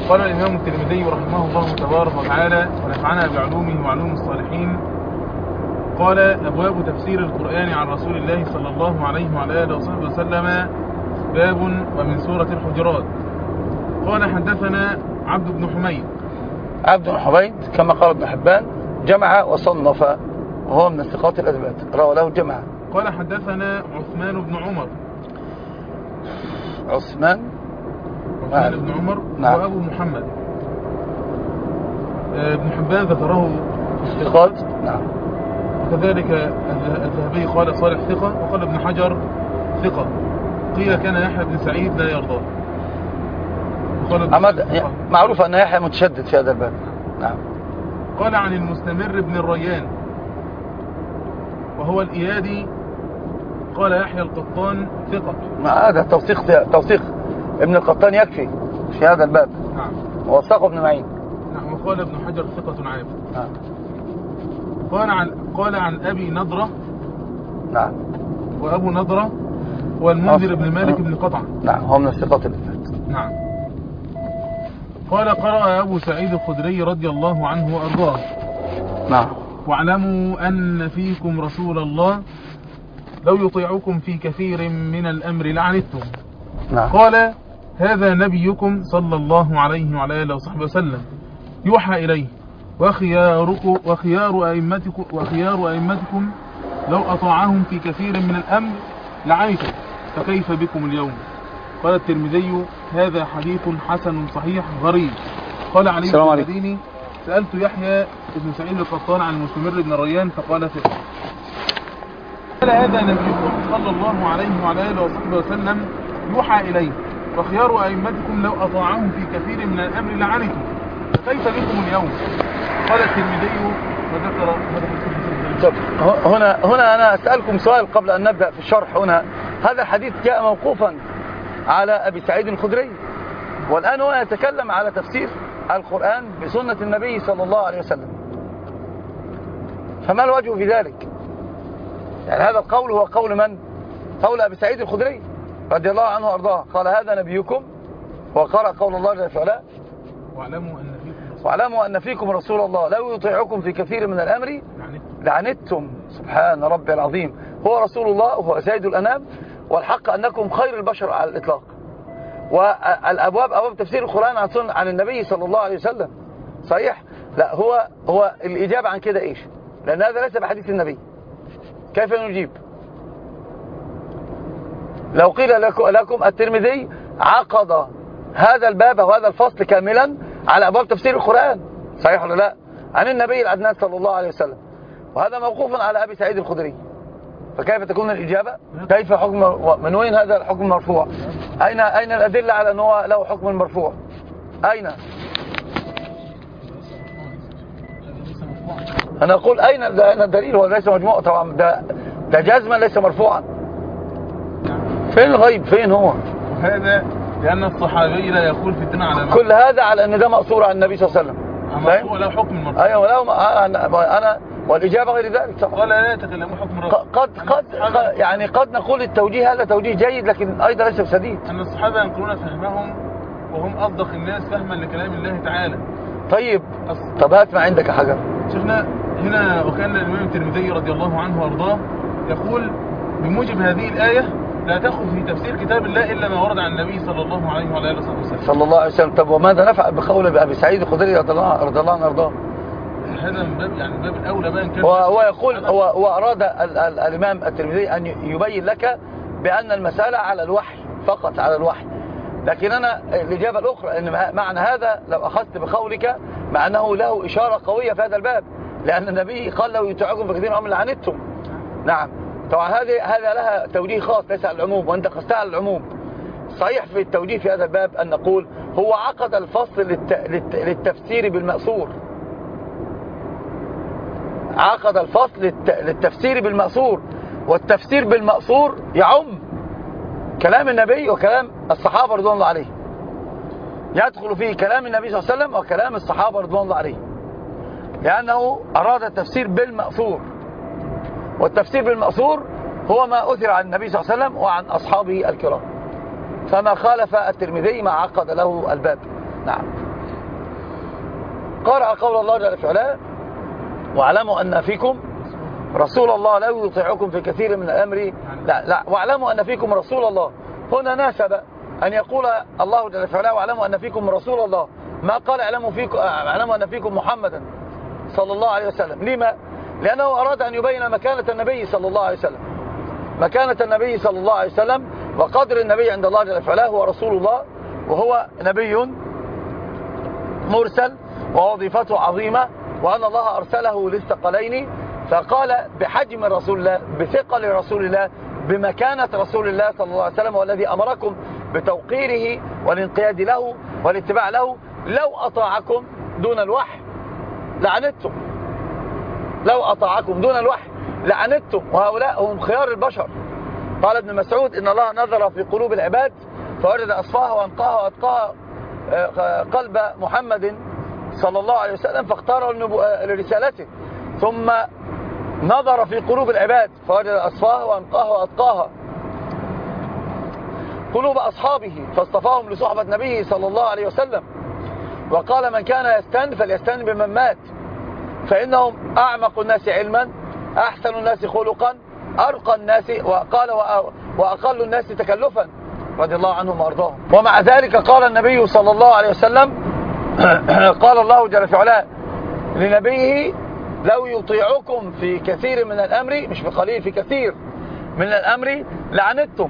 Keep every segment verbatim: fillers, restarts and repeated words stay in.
قال الإمام الترمذي رحمه الله تبارك وتعالى ونفعنا بعلومه وعلوم الصالحين. قال: أبواب تفسير القرآن عن رسول الله صلى الله عليه وعلى آله وصحبه وسلم، باب ومن سورة الحجرات. قال: حدثنا عبد بن حميد. عبد بن حميد كما قال ابن حبان جمع وصنف، وهو من الثقات الأثبات، روى له الجماعة. قال: حدثنا عثمان بن عمر. عثمان عثمان بن عمر نعم. وأبو محمد. ابن حبان ذكره في الثقات نعم. وكذلك الذهبي قال صالح ثقة، وقال ابن حجر ثقة. قيل كان يحيى بن سعيد لا يرضاه. معروف أن يحيى متشدد في هذا الباب. نعم. قال: عن المستمر بن الريان وهو الإيادي. قال يحيى القطان ثقة. ما هذا توثيق توثيق ابن القطان يكفي في هذا الباب. نعم. ووثقه ابن معين. نعم. وقال ابن حجر ثقة عابد. نعم. قال عن قال عن أبي نضرة. نعم. وأبو نضرة والمنذر بن مالك بن قطع. نعم، هو من الثقات الأثبات. نعم. قال: قرأ أبو سعيد الخدري رضي الله عنه وأرضاه. نعم. واعلموا أن فيكم رسول الله لو يطيعكم في كثير من الأمر لعنتم. نعم. قال: هذا نبيكم صلى الله عليه وعلى آله وصحبه وسلم يوحى إليه وخياركم وخيار أئمتكم وخيار أئمتكم لو أطاعهم في كثير من الأمر لعنتم، فكيف بكم اليوم؟ قال الترمذي: هذا حديث حسن صحيح غريب. قال علي بن المديني: سألت يحيى بن سعيد القطان عن المستمر بن الريان فقال ثقة. قال: هذا نبيكم صلى الله عليه وعلى آله وصحبه وسلم يوحى إليه وخيار أئمتكم لو أطاعهم في كثير من الأمر لعنتم، فكيف بكم اليوم؟ قال الترمذي وذكر طب هنا هنا أنا أسألكم سؤال قبل أن نبدأ في الشرح. هنا هذا الحديث جاء موقوفا على أبي سعيد الخدري، والآن هو يتكلم على تفسير القرآن بسنة النبي صلى الله عليه وسلم، فما الوجه في ذلك؟ يعني هذا القول هو قول من؟ قول أبي سعيد الخدري رضي الله عنه وأرضاه. قال: هذا نبيكم، وقرأ قول الله جل وعلا: واعلموا أن فيكم واعلموا أن فيكم رسول الله لو يطيعكم في كثير من الأمر لعنتم. سبحان ربي العظيم. هو رسول الله وهو سيد الأنام، والحق أنكم خير البشر على الإطلاق. والأبواب أبواب تفسير القرآن عن سنة عن النبي صلى الله عليه وسلم صحيح؟ لا، هو هو الإجابة عن كده إيش؟ لأن هذا ليس بحديث النبي. كيف نجيب؟ لو قيل لكم الترمذي عقد هذا الباب وهذا الفصل كاملا على أبواب تفسير القرآن، صحيح ولا لا؟ عن النبي العدنان صلى الله عليه وسلم، وهذا موقوف على أبي سعيد الخدري، فكيف تكون الإجابة؟ كيف حكم؟ من وين هذا الحكم مرفوع؟ أين أين الأدلة على أنه له حكم مرفوع؟ أين؟ أنا أقول أين الدليل؟ هو ليس مجموع طبعا، ده ده جزما ليس مرفوعا. فين الغيب؟ فين هو؟ هذا لأن الصحابي لا يقول في الدين على كل هذا على أن ده مقصور عن النبي صلى الله عليه وسلم. أما هو له حكم مرفوع. أيوة له. أنا, أنا والإجابة غير ذلك. قال لا يتكلموا حكم مرفوع. قد قد يعني قد نقول التوجيه هذا توجيه جيد، لكن أيضا ليس بسديد. أن الصحابة ينقلون فهمهم وهم أصدق الناس فهما لكلام الله تعالى. طيب أصل. طب هات ما عندك حاجة. شفنا هنا وكان الإمام الترمذي رضي الله عنه وارضاه يقول بموجب هذه الآية: لا تأخذ في تفسير كتاب الله إلا ما ورد عن النبي صلى الله عليه وعلى آله وسلم. صلى الله عليه وسلم. طب وماذا نفعل بقول أبي سعيد الخدري رضي الله رضي الله عنه وارضاه؟ هذا من باب يعني باب الأولى بقى. كان هو هو يقول هو هو أراد ال ال الإمام الترمذي أن يبين لك بأن المسألة على الوحي فقط، على الوحي. لكن أنا الإجابة الأخرى أن معنى هذا لو أخذت بقولك مع أنه له إشارة قوية في هذا الباب، لأن النبي قال: لو يطيعكم في كثير من الأمر لعنتم. نعم. طبعا هذه هذا لها توجيه خاص ليس على العموم، وأنت قصدتها على العموم. صحيح في التوجيه في هذا الباب أن نقول هو عقد الفصل للت... للت... للتفسير بالمأثور. عقد الفصل للت... للتفسير بالمأثور، والتفسير بالمأثور يعم كلام النبي وكلام الصحابة رضوان الله عليهم، يدخل فيه كلام النبي صلى الله عليه وسلم وكلام الصحابة رضوان الله عليهم، لأنه أراد التفسير بالمأثور، والتفسير بالمأثور هو ما أثر عن النبي صلى الله عليه وسلم وعن أصحابه الكرام، فما خالف الترمذي ما عقد له الباب. نعم. قرأ قول الله جل في علاه: واعلموا أن فيكم رسول الله لو يطيعكم في كثير من الأمر. لا لا واعلموا أن فيكم رسول الله، هنا ناسب أن يقول الله جل في علاه: واعلموا أن فيكم رسول الله، ما قال اعلموا فيكم اعلموا أن فيكم محمدا صلى الله عليه وسلم. لما؟ لأنه أراد أن يبين مكانة النبي صلى الله عليه وسلم، مكانة النبي صلى الله عليه وسلم وقدر النبي عند الله جل في علاه. هو رسول الله وهو نبي مرسل ووظيفته عظيمة، وأن الله أرسله للثقلين، فقال بحجم رسول الله، بثقل رسول الله، بمكانة رسول الله صلى الله عليه وسلم، والذي أمركم بتوقيره والانقياد له والاتباع له. لو أطاعكم دون الوحي لعنتم، لو أطاعكم دون الوحي لعنتم، وهؤلاء هم خيار البشر. قال ابن مسعود: إن الله نظر في قلوب العباد فوجد أصفاها وأنقاها وأتقاها قلب محمد صلى الله عليه وسلم فاختاره لرسالته، ثم نظر في قلوب العباد فوجد أصفاها وأنقاها وأتقاها قلوب أصحابه فاصطفاهم لصحبة نبيه صلى الله عليه وسلم. وقال: من كان يستن فليستن بمن مات، فإنهم أعمق الناس علما، أحسن الناس خلقا، أرقى الناس، وقال وأقل الناس تكلفا، رضي الله عنهم وأرضاهم. ومع ذلك قال النبي صلى الله عليه وسلم قال الله جل في علاه لنبيه: لو يطيعكم في كثير من الأمر، مش في قليل، في كثير من الأمر لعنتم.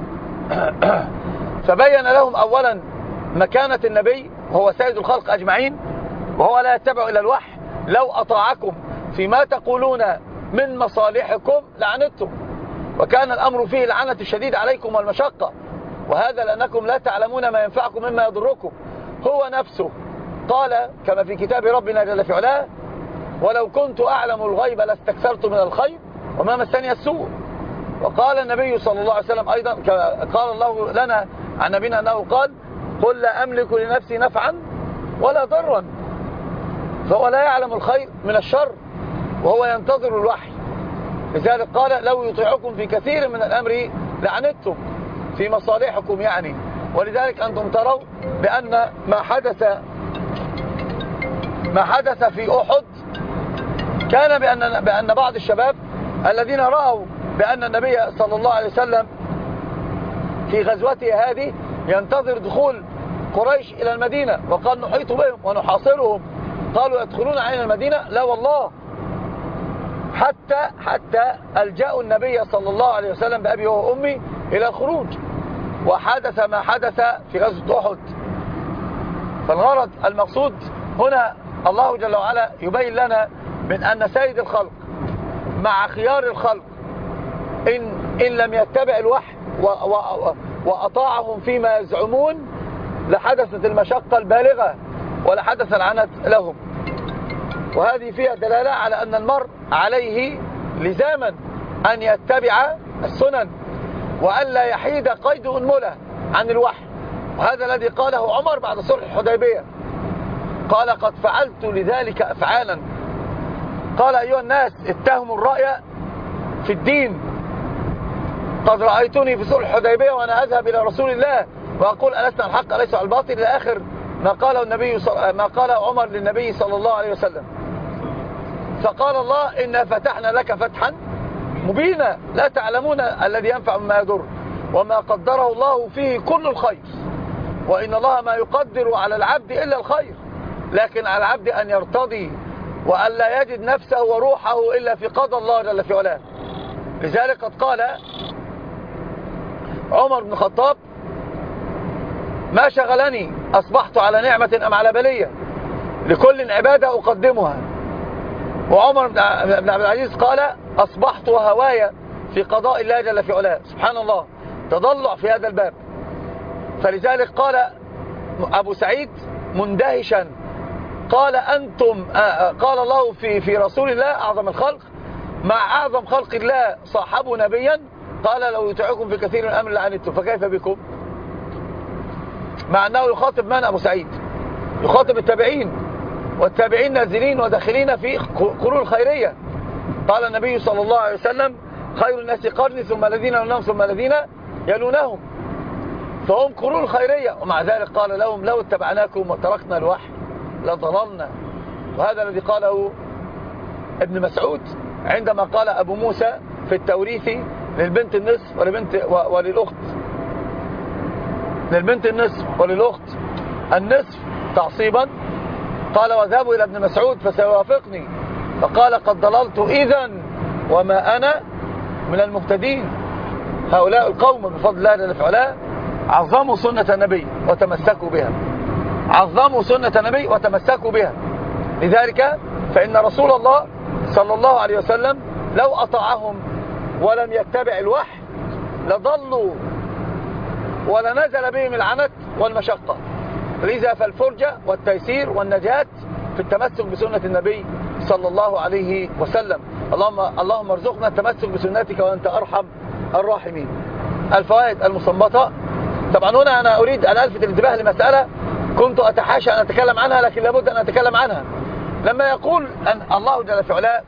فبين لهم أولا مكانة النبي، وهو سيد الخلق أجمعين، وهو لا يتبع إلى الوحي. لو أطاعكم فيما تقولون من مصالحكم لعنتم، وكان الأمر فيه العنة الشديد عليكم والمشقة، وهذا لأنكم لا تعلمون ما ينفعكم مما يضركم. هو نفسه قال كما في كتاب ربنا جل في علاه: ولو كنت أعلم الغيب لاستكثرت من الخير وما مسني السوء. وقال النبي صلى الله عليه وسلم أيضا، قال الله لنا عن نبينا أنه قال: قل لا أملك لنفسي نفعا ولا ضرا. فهو لا يعلم الخير من الشر، وهو ينتظر الوحي. لذلك قال: لو يطيعكم في كثير من الأمر لعنتم، في مصالحكم يعني. ولذلك أنتم تروا بأن ما حدث ما حدث في أحد كان بأن, بأن بعض الشباب الذين رأوا بأن النبي صلى الله عليه وسلم في غزوته هذه ينتظر دخول قريش إلى المدينة، وقال: نحيط بهم ونحاصرهم. قالوا: يدخلون علينا المدينة؟ لا والله، حتى حتى ألجأوا النبي صلى الله عليه وسلم بأبي وأمي إلى الخروج. وحدث ما حدث في غزوة أحد. فالغرض المقصود هنا الله جل وعلا يبين لنا من أن سيد الخلق مع خيار الخلق إن, إن لم يتبع الوحي وأطاعهم فيما يزعمون لحدثت المشقة البالغة ولحدث العنت لهم. وهذه فيها دلالة على أن المرء عليه لزاما أن يتبع السنن وألا يحيد قيد أنملة عن الوحي. وهذا الذي قاله عمر بعد صلح الحديبية، قال: قد فعلت لذلك أفعالا. قال: أيها الناس اتهموا الرأي في الدين، قد رأيتني في صلح الحديبية وأنا أذهب إلى رسول الله وأقول: ألسنا الحق أليس على الباطل، إلى آخر ما قاله النبي ما قال عمر للنبي صلى الله عليه وسلم. فقال الله: إنا فتحنا لك فتحا مبينا لا تعلمون الذي ينفع مما يضر، وما قدره الله فيه كل الخير، وإن الله ما يقدر على العبد إلا الخير، لكن على العبد أن يرتضي وأن لا يجد نفسه وروحه إلا في قضاء الله جل في علاه. لذلك قد قال عمر بن الخطاب: ما شغلني أصبحت على نعمة أم على بلية، لكل عبادة أقدمها. وعمر بن عبد العزيز قال: أصبحت وهوايا في قضاء الله جل في علاه. سبحان الله، تضلع في هذا الباب. فلذلك قال أبو سعيد مندهشا، قال: أنتم قال الله في في رسول الله أعظم الخلق مع أعظم خلق الله صاحبوا نبيا، قال: لو يطيعكم في كثير من الأمر لعنتم، فكيف بكم؟ مع أنه يخاطب من؟ أبو سعيد يخاطب التابعين، والتابعين نازلين وداخلين في قرون خيرية. قال النبي صلى الله عليه وسلم: خير الناس قرني ثم الذين يلونهم ثم الذين يلونهم، فهم قرون خيرية. ومع ذلك قال لهم: لو اتبعناكم وتركنا الوحي لضللنا وهذا الذي قاله ابن مسعود عندما قال أبو موسى في التوريث للبنت النصف ولبنت وللأخت للبنت النصف وللأخت النصف تعصيبا، قال واذهبوا إلى ابن مسعود فسيوافقني، فقال قد ضللت إذن وما أنا من المهتدين. هؤلاء القوم بفضل الله جل وعلا عظموا سنة النبي وتمسكوا بها، عظموا سنة النبي وتمسكوا بها. لذلك فإن رسول الله صلى الله عليه وسلم لو أطاعهم ولم يتبع الوحي لضلوا ولنزل بهم العنت والمشقة. لذا فالفرجة والتيسير والنجاة في التمسك بسنة النبي صلى الله عليه وسلم. اللهم, اللهم ارزقنا التمسك بسنتك وأنت أرحم الراحمين. الفوائد المستنبطة. طبعا هنا أنا أريد أن ألفت الانتباه لمسألة كنت أتحاشى أن أتكلم عنها، لكن لابد أن أتكلم عنها. لما يقول أن الله جل وعلا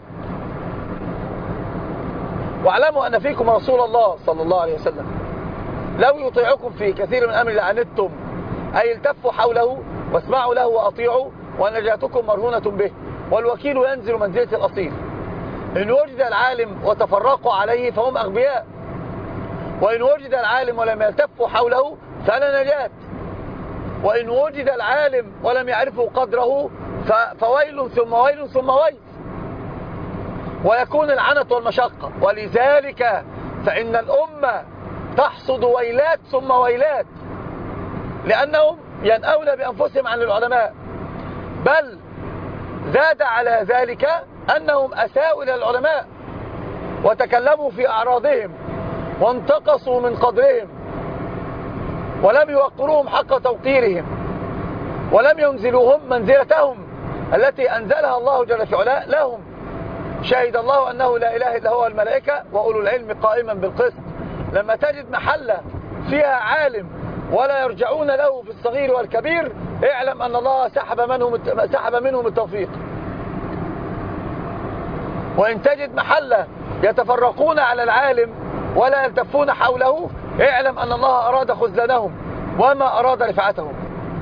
واعلموا أن فيكم رسول الله صلى الله عليه وسلم لو يطيعكم في كثير من أمر لعنتم، أي التفوا حوله واسمعوا له وأطيعوا ونجاتكم مرهونة به، والوكيل ينزل منزلة الأصيل. إن وجد العالم وتفرقوا عليه فهم أغبياء، وإن وجد العالم ولم يلتفوا حوله فلا نجاة، وإن وجد العالم ولم يعرفوا قدره فويل ثم ويل ثم ويل، ويكون العنت والمشقة. ولذلك فإن الأمة تحصد ويلات ثم ويلات، لأنهم ينأون بأنفسهم عن العلماء، بل زاد على ذلك أنهم أساءوا إلى العلماء وتكلموا في أعراضهم وانتقصوا من قدرهم ولم يوقروهم حق توقيرهم ولم ينزلوهم منزلتهم التي أنزلها الله جل في علاه لهم. شهد الله أنه لا إله إلا هو الملائكة وأولو العلم قائما بالقسط. لما تجد محلة فيها عالم ولا يرجعون له في الصغير والكبير اعلم أن الله سحب منهم سحب منهم التوفيق. وإن تجد محلة يتفرقون على العالم ولا يلتفون حوله اعلم أن الله أراد خذلانهم وما أراد رفعتهم.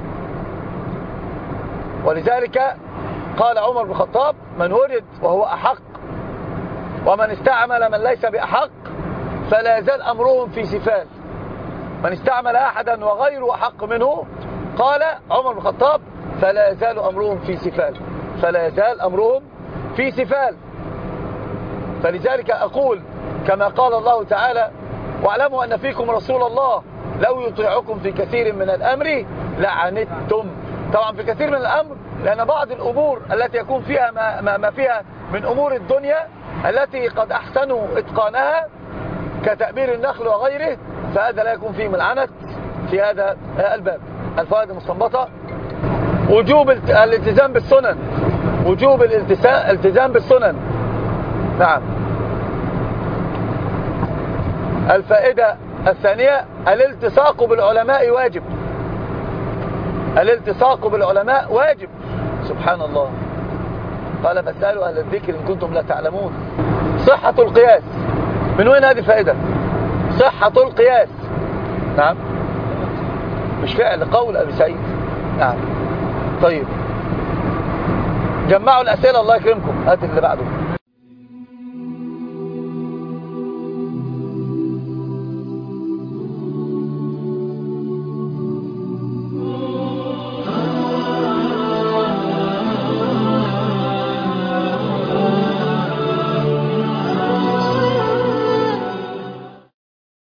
ولذلك قال عمر بن الخطاب من ورد وهو أحق ومن استعمل من ليس بأحق فلا يزال أمرهم في سفال. من استعمل أحدا وغيره أحق منه، قال عمر بن الخطاب فلا يزال أمرهم في سفال، فلا يزال أمرهم في سفال. فلذلك أقول كما قال الله تعالى واعلموا أن فيكم رسول الله لو يطيعكم في كثير من الأمر لعنتم. طبعا في كثير من الأمر لأن بعض الأمور التي يكون فيها ما, ما, ما فيها من أمور الدنيا التي قد أحسنوا إتقانها كتأمير النخل وغيره، فهذا لا يكون فيه من العنت في هذا الباب. الفوائد المستنبطة: وجوب الالتزام بالسنن، وجوب الالتزام بالسنن. نعم. الفائدة الثانية: الالتصاق بالعلماء واجب، الالتصاق بالعلماء واجب. سبحان الله، قال فاسألوا أهل الذكر إن كنتم لا تعلمون. صحة القياس، من وين هذه الفائدة؟ صحة القياس. نعم، مش فعل، قول أبي سعيد. نعم. طيب، جمعوا الأسئلة الله يكرمكم. هات اللي بعده.